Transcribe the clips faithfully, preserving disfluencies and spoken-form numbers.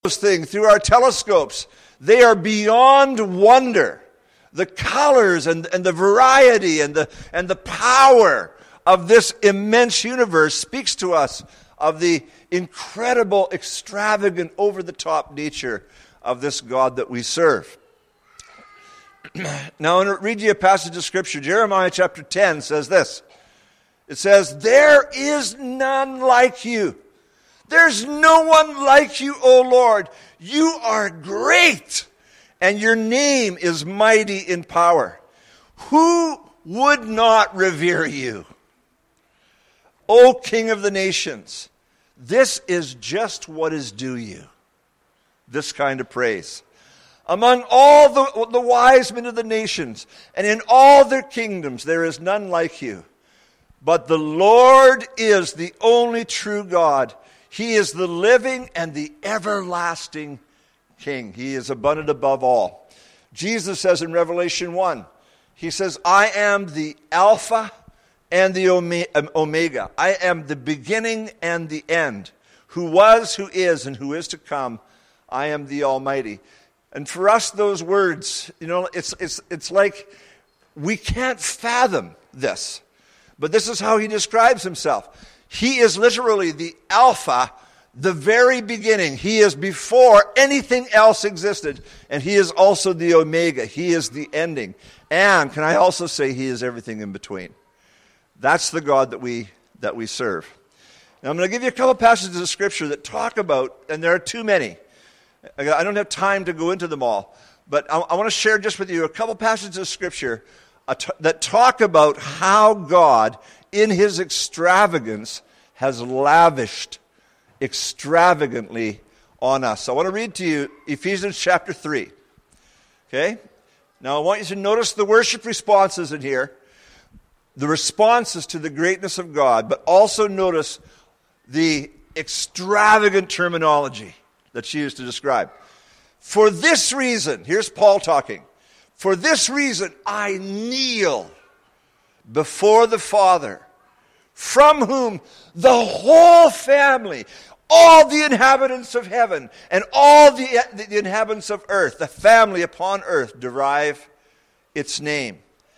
those things through our telescopes, they are beyond wonder. The colors and, and the variety and the, and the power of this immense universe speaks to us of the incredible, extravagant, over-the-top nature of this God that we serve. Now, I'm going to read you a passage of Scripture. Jeremiah chapter ten says this. It says, "There is none like you. There's no one like you, O Lord. You are great, and your name is mighty in power. Who would not revere you, O King of the nations?" This is just what is due you, this kind of praise. "Among all the, the wise men of the nations, and in all their kingdoms, there is none like you. But the Lord is the only true God. He is the living and the everlasting King. He is abundant above all." Jesus says in Revelation one, he says, "I am the Alpha and the Omega. I am the beginning and the end. Who was, who is, and who is to come. I am the Almighty." And for us, those words, you know, it's it's it's like we can't fathom this. But this is how he describes himself. He is literally the Alpha, the very beginning. He is before anything else existed. And he is also the Omega. He is the ending. And can I also say he is everything in between? That's the God that we that we serve. Now I'm going to give you a couple passages of Scripture that talk about, and there are too many. I don't have time to go into them all. But I, I want to share just with you a couple passages of Scripture that talk about how God, in his extravagance, has lavished extravagantly on us. So I want to read to you Ephesians chapter three. Okay? Now I want you to notice the worship responses in here, the responses to the greatness of God, but also notice the extravagant terminology that's used to describe. "For this reason," here's Paul talking, "for this reason I kneel before the Father, from whom the whole family, all the inhabitants of heaven, and all the, the inhabitants of earth, the family upon earth, derive its name.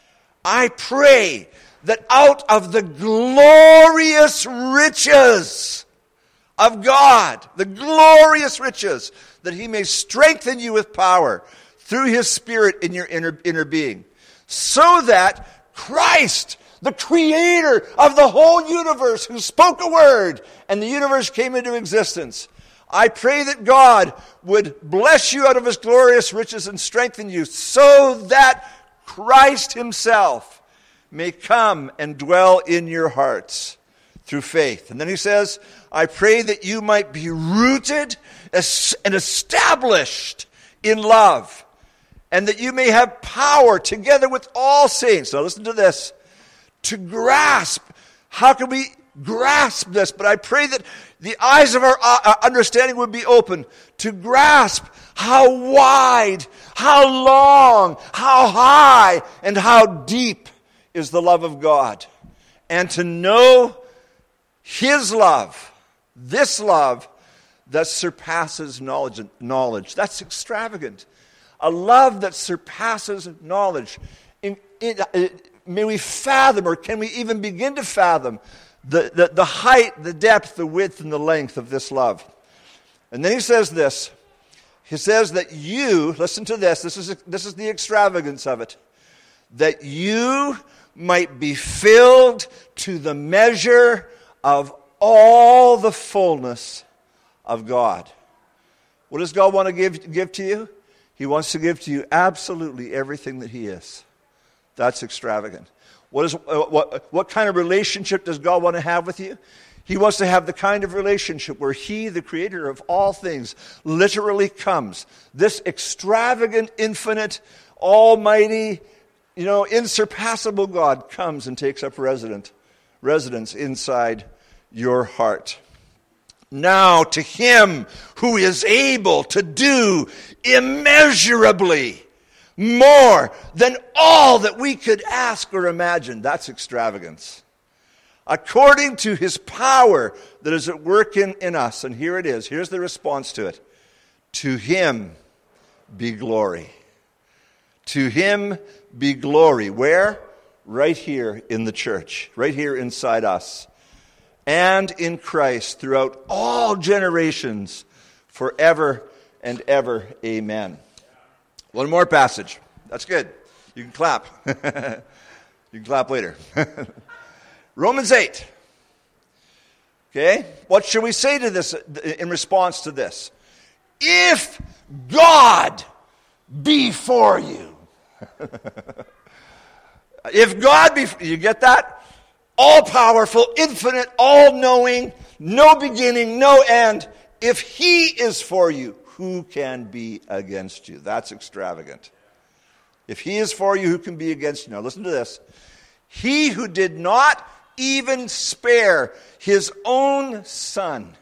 I pray that out of the glorious riches of God, the glorious riches, that he may strengthen you with power through his Spirit in your inner, inner being, so that Christ, the creator of the whole universe, who spoke a word and the universe came into existence, I pray that God would bless you out of his glorious riches and strengthen you, so that Christ himself may come and dwell in your hearts through faith." And then he says, "I pray that you might be rooted and established in love, and that you may have power together with all saints." Now listen to this. To grasp. How can we grasp this? But I pray that the eyes of our understanding would be open to grasp how wide, how long, how high, and how deep is the love of God. And to know his love, this love that surpasses knowledge. knowledge. That's extravagant. A love that surpasses knowledge. In, in, in, may we fathom, or can we even begin to fathom, the, the, the height, the depth, the width, and the length of this love. And then he says this. He says that you, listen to this, this is, this is the extravagance of it, that you might be filled to the measure of all the fullness of God. What does God want to give, give to you? He wants to give to you absolutely everything that he is. That's extravagant. What is uh, what, what kind of relationship does God want to have with you? He wants to have the kind of relationship where he, the creator of all things, literally comes. This extravagant, infinite, almighty, you know, insurpassable God comes and takes up resident, residence inside your heart. Now to him who is able to do immeasurably more than all that we could ask or imagine. That's extravagance. According to his power that is at work in, in us. And here it is. Here's the response to it. To him be glory. To him be glory. Where? Right here in the church. Right here inside us. And in Christ throughout all generations, forever and ever. Amen. One more passage. That's good. You can clap. You can clap later. Romans eight. Okay? What should we say to this in response to this? If God be for you. If God be for you, get that? All-powerful, infinite, all-knowing, no beginning, no end. If he is for you, who can be against you? That's extravagant. If he is for you, who can be against you? Now listen to this. He who did not even spare his own son,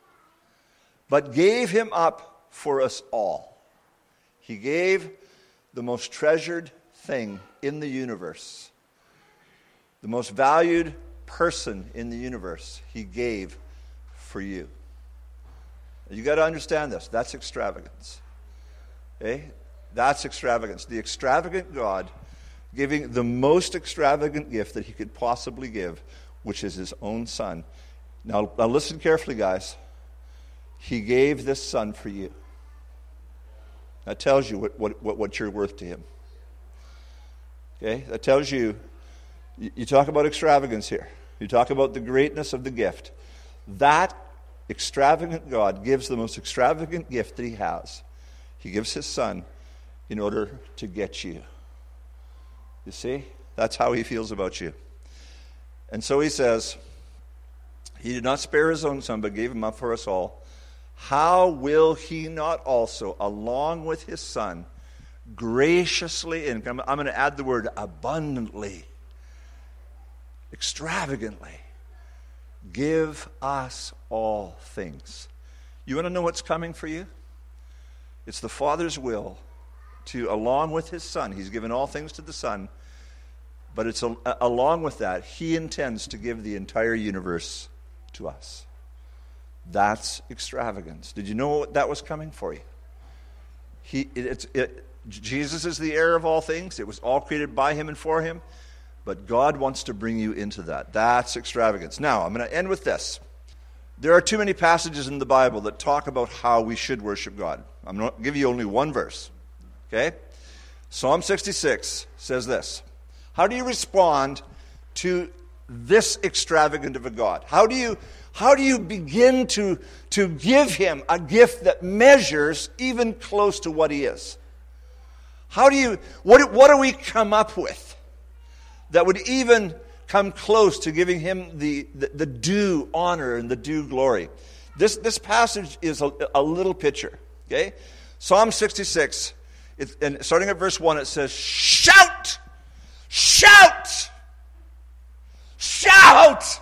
but gave him up for us all. He gave the most treasured thing in the universe, the most valued person in the universe, he gave for you. You got to understand this. That's extravagance. Okay? That's extravagance. The extravagant God giving the most extravagant gift that he could possibly give, which is his own son. Now, now listen carefully, guys. He gave this son for you. That tells you what, what, what, what you're worth to him. Okay? That tells you, you, you talk about extravagance here. You talk about the greatness of the gift. That extravagant God gives the most extravagant gift that he has. He gives his son in order to get you. You see? That's how he feels about you. And so he says, he did not spare his own son, but gave him up for us all. How will he not also, along with his son, graciously, and I'm, I'm going to add the word abundantly, extravagantly, give us all things? You want to know what's coming for you? It's the Father's will to, along with his son, he's given all things to the son, but it's a, along with that, he intends to give the entire universe to us. That's extravagance. Did you know that was coming for you? He, it, it's, it, Jesus is the heir of all things. It was all created by him and for him, but God wants to bring you into that. That's extravagance. Now, I'm going to end with this. There are too many passages in the Bible that talk about how we should worship God. I'm going to give you only one verse. Okay? Psalm sixty-six says this. How do you respond to this extravagant of a God? How do you how do you begin to, to give him a gift that measures even close to what he is? How do you what what do we come up with that would even come close to giving him the, the, the due honor and the due glory? This this passage is a, a little picture. Okay? Psalm sixty-six. It, and starting at verse one, it says, shout! Shout! Shout!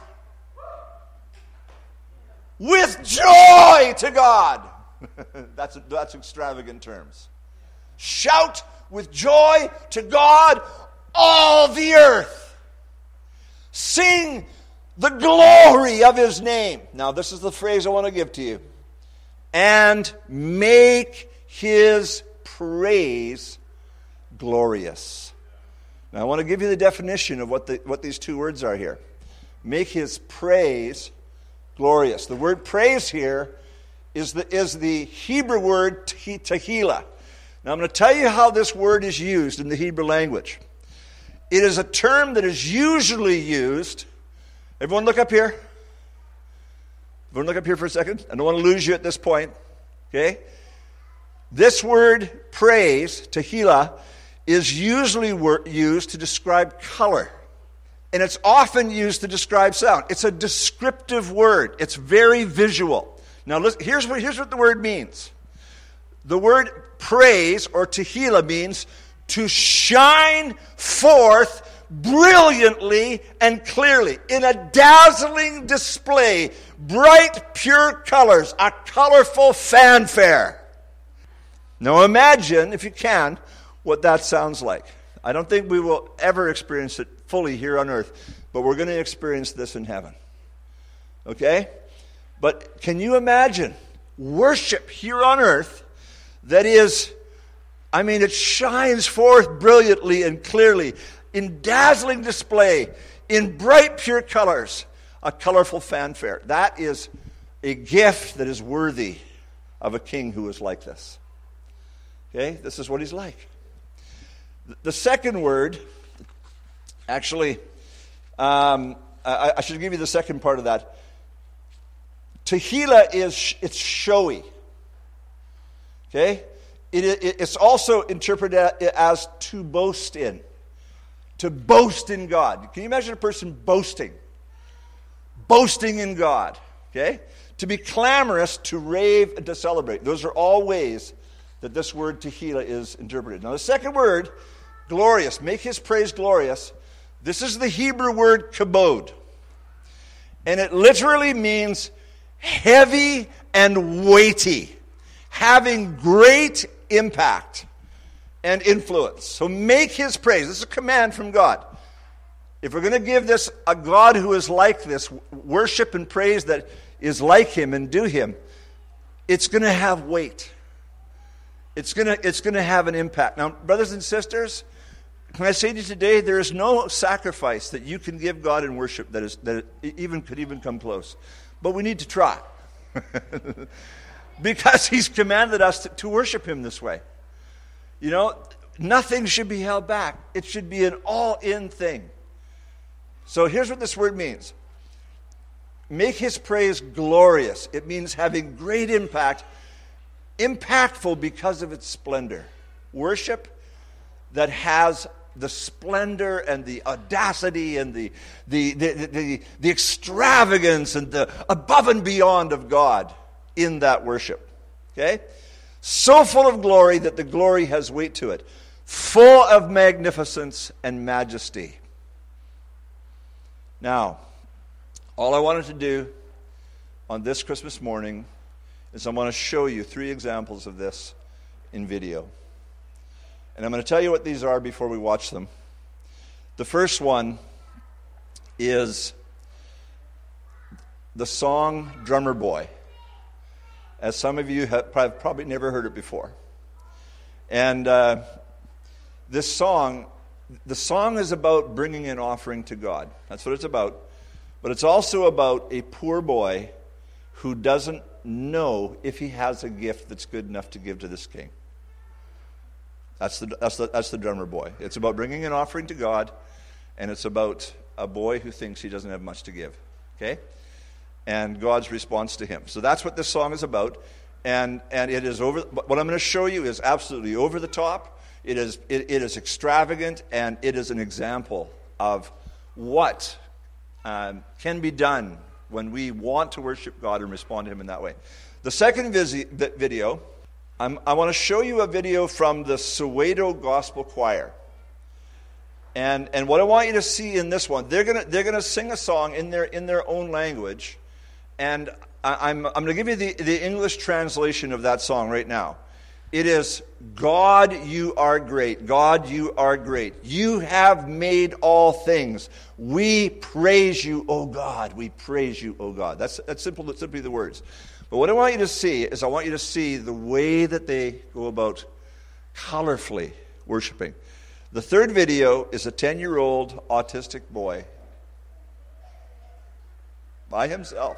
With joy to God. that's, that's extravagant terms. Shout with joy to God, all the earth. Sing the glory of his name. Now, this is the phrase I want to give to you. And make his praise glorious. Now, I want to give you the definition of what the, what these two words are here. Make his praise glorious. The word praise here is the, is the Hebrew word tehillah. Now, I'm going to tell you how this word is used in the Hebrew language. It is a term that is usually used. Everyone look up here. Everyone look up here for a second. I don't want to lose you at this point. Okay? This word praise, tehillah, is usually wor- used to describe color. And it's often used to describe sound. It's a descriptive word. It's very visual. Now, listen, here's what, here's what the word means. The word praise, or tehillah, means to shine forth brilliantly and clearly in a dazzling display, bright, pure colors, a colorful fanfare. Now imagine, if you can, what that sounds like. I don't think we will ever experience it fully here on earth, but we're going to experience this in heaven. Okay? But can you imagine worship here on earth that is, I mean, it shines forth brilliantly and clearly in dazzling display, in bright, pure colors, a colorful fanfare. That is a gift that is worthy of a king who is like this. Okay, this is what he's like. The second word, actually, um, I, I should give you the second part of that. Tehillah is, it's showy. Okay? It, it, it's also interpreted as to boast in. To boast in God. Can you imagine a person boasting? Boasting in God. Okay? To be clamorous, to rave, and to celebrate. Those are all ways that this word Tehillah is interpreted. Now the second word, glorious, make his praise glorious. This is the Hebrew word kabod. And it literally means heavy and weighty, having great impact and influence. So make his praise. This is a command from God. If we're going to give this a God who is like this, worship and praise that is like him and do him, it's going to have weight. It's going to, it's going to have an impact. Now, brothers and sisters, can I say to you today, there is no sacrifice that you can give God in worship that is that even could even come close. But we need to try. Because he's commanded us to, to worship him this way. You know, nothing should be held back. It should be an all-in thing. So here's what this word means. Make his praise glorious. It means having great impact, impactful because of its splendor. Worship that has the splendor and the audacity and the, the, the, the, the, the extravagance and the above and beyond of God in that worship. Okay? So full of glory that the glory has weight to it. Full of magnificence and majesty. Now, all I wanted to do on this Christmas morning is I want to show you three examples of this in video. And I'm going to tell you what these are before we watch them. The first one is the song Drummer Boy. As some of you have probably never heard it before. And uh, this song, the song is about bringing an offering to God. That's what it's about. But it's also about a poor boy who doesn't know if he has a gift that's good enough to give to this king. That's the, that's the, that's the drummer boy. It's about bringing an offering to God, and it's about a boy who thinks he doesn't have much to give. Okay? And God's response to him. So that's what this song is about. And and it is over. What I'm going to show you is absolutely over the top. It is it, it is extravagant, and it is an example of what um, can be done when we want to worship God and respond to him in that way. The second visi- video, I'm, I want to show you a video from the Soweto Gospel Choir. And and what I want you to see in this one, they're gonna they're gonna sing a song in their in their own language, and I, I'm I'm gonna give you the, the English translation of that song right now. It is, God, you are great. God, you are great. You have made all things. We praise you, O God. We praise you, O God. That's that's simple. That's simply the words. But what I want you to see is I want you to see the way that they go about colorfully worshiping. The third video is a ten-year-old autistic boy by himself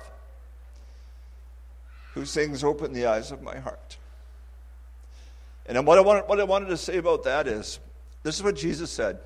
who sings "Open the Eyes of My Heart." And what I wanted, what I wanted to say about that is, this is what Jesus said.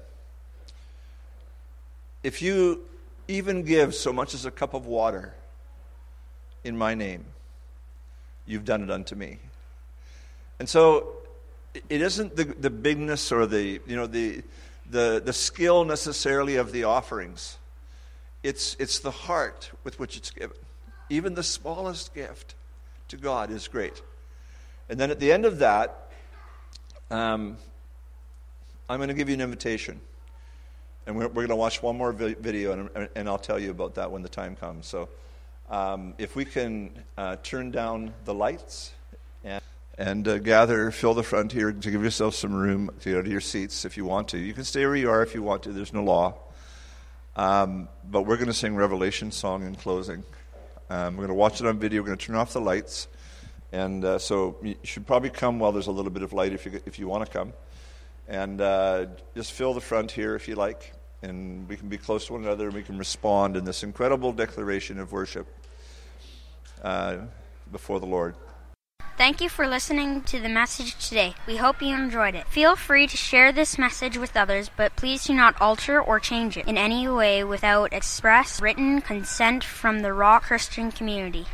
If you even give so much as a cup of water in my name, you've done it unto me. And so it isn't the, the bigness or the you know the the the skill necessarily of the offerings. It's it's the heart with which it's given. Even the smallest gift to God is great. And then at the end of that, um, I'm going to give you an invitation, and we're, we're going to watch one more vi- video, and, and I'll tell you about that when the time comes. So, um, if we can uh, turn down the lights and. And uh, gather, fill the front here to give yourself some room to go to your seats if you want to. You can stay where you are if you want to. There's no law. Um, but we're going to sing Revelation song in closing. Um, we're going to watch it on video. We're going to turn off the lights. And uh, so you should probably come while there's a little bit of light if you if you want to come. And uh, just fill the front here if you like. And we can be close to one another and we can respond in this incredible declaration of worship uh, before the Lord. Thank you for listening to the message today. We hope you enjoyed it. Feel free to share this message with others, but please do not alter or change it in any way without express written consent from the Raw Christian community.